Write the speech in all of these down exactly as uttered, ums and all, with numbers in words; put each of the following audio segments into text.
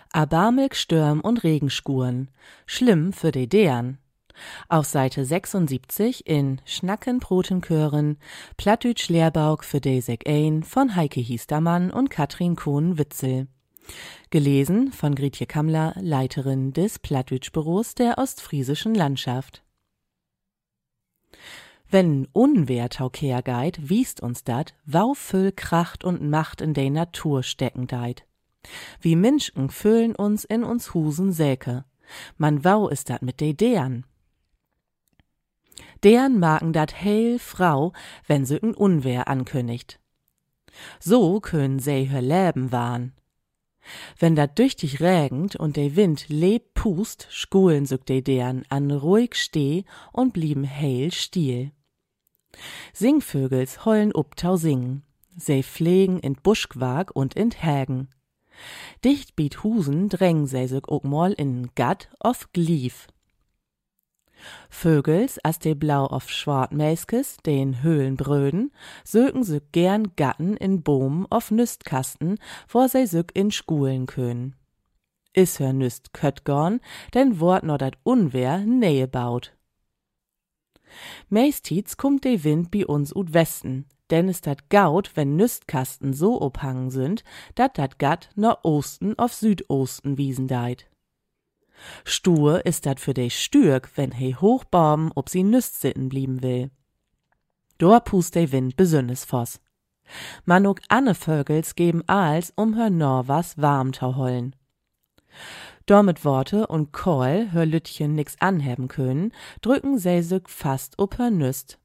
Erbarmig Stürm und Regenschuren, schlimm für de Deren. Auf Seite sechsundsiebzig in Schnacken Protenkören, Plattdütsch Lehrbauk für de Sek ein von Heike Hiestermann und Katrin Kohn-Witzel. Gelesen von Grietje Kammler, Leiterin des Plattdütsch-Büros der Ostfriesischen Landschaft. Wenn Unwehr taukeer geit, wiest uns dat, wau füll Kracht und Macht in de Natur stecken deit. Wie Minschken füllen uns in uns Husen Säke. Man wau ist dat mit de Deren. Deren magen dat heil Frau, wenn se n Unwehr ankündigt. So können se hör Leben wahn. Wenn dat düchtig regend und de Wind leb pust, schulen süg de Deren an ruhig steh und blieben heil still. Singvögels heulen uptau singen, se pflegen in Buschquark und in Hägen. Dicht biet Husen drängen se süg ook mal in Gatt of Glief. Vögels, as de blau auf Schwartmäskes, den Höhlen bröden, söken süg gern Gatten in Boom auf Nüstkasten, vor se süg in Schulen können. Is hör Nüst kött gorn, denn wort no dat Unwehr Nähe baut. Meistens kummt de Wind bi uns ut Westen, denn is dat gaut, wenn Nüstkasten so obhangen sind, dat dat Gatt no Osten auf Südosten wiesen deit. Stur ist dat für de Stürk, wenn he hochborben, ob sie Nüst sitten blieben will. Dor pust de Wind besünnes Voss. Man ook anne Vögels geben Aals, um hör nor was warm tau hollen. Dor mit Worte und Kohl hör Lütchen nix anheben können, drücken se süg fast ob hör Nüst.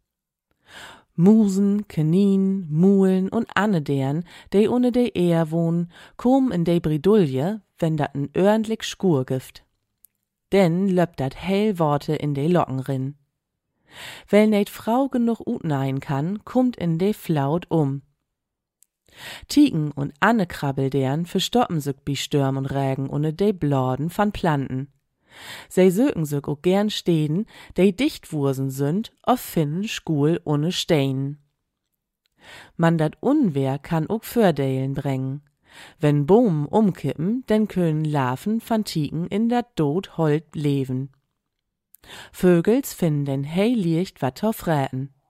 Musen, Kanin, Muhlen und anne deren, de ohne de Ehr wohnen, kommen in de Bredouille, wenn dat n ordentlich Schkur gift. Denn löppt dat hell Worte in de Locken rin. Weil net Frau genug utneien kann, kummt in de Flaut um. Tigen und anne Krabbel deren verstoppen süg bi Stürm und Regen ohne de Blorden van Planten. Se söken süg ook gern stehen, de dicht wursen sind, auf finnen Schul ohne Stein. Man dat Unwehr kann ook Fördeilen bringen. Wenn Bomen umkippen, denn können Larven van Tigen in dat Dod Holt leben. Vögels finden den hell Licht wat tau fräten.